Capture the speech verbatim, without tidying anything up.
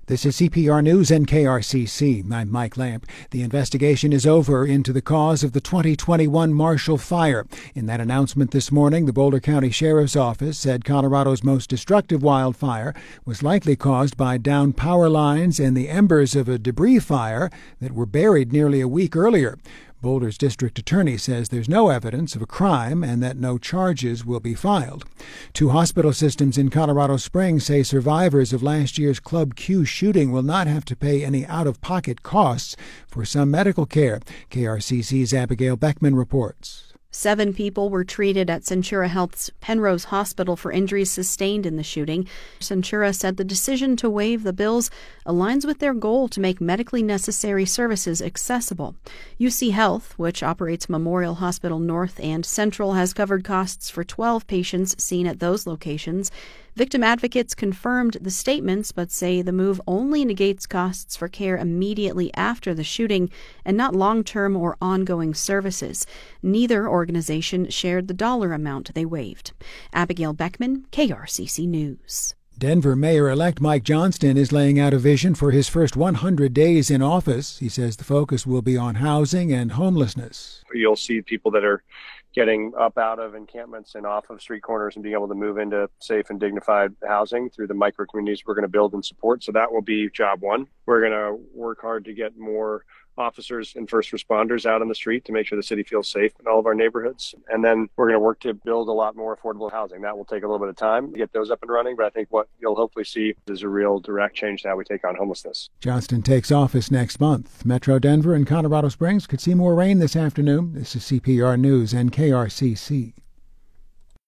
This is C P R News and K R C C. I'm Mike Lamp. The investigation is over into the cause of the twenty twenty-one Marshall Fire. In that announcement this morning, the Boulder County Sheriff's Office said Colorado's most destructive wildfire was likely caused by downed power lines and the embers of a debris fire that were buried nearly a week earlier. Boulder's district attorney says there's no evidence of a crime and that no charges will be filed. Two hospital systems in Colorado Springs say survivors of last year's Club Q shooting will not have to pay any out-of-pocket costs for some medical care. K R C C's Abigail Beckman reports. Seven people were treated at Centura Health's Penrose Hospital for injuries sustained in the shooting. Centura said the decision to waive the bills aligns with their goal to make medically necessary services accessible. U C Health, which operates Memorial Hospital North and Central, has covered costs for twelve patients seen at those locations. Victim advocates confirmed the statements but say the move only negates costs for care immediately after the shooting and not long-term or ongoing services. Neither organization shared the dollar amount they waived. Abigail Beckman, K R C C News. Denver Mayor-elect Mike Johnston is laying out a vision for his first one hundred days in office. He says the focus will be on housing and homelessness. You'll see people that are getting up out of encampments and off of street corners and being able to move into safe and dignified housing through the micro communities we're going to build and support. So that will be job one. We're going to work hard to get more officers and first responders out on the street to make sure the city feels safe in all of our neighborhoods. And then we're going to work to build a lot more affordable housing. That will take a little bit of time to get those up and running, but I think what you'll hopefully see is a real direct change to how we take on homelessness. Johnston takes office next month. Metro Denver and Colorado Springs could see more rain this afternoon. This is C P R News and K R C C.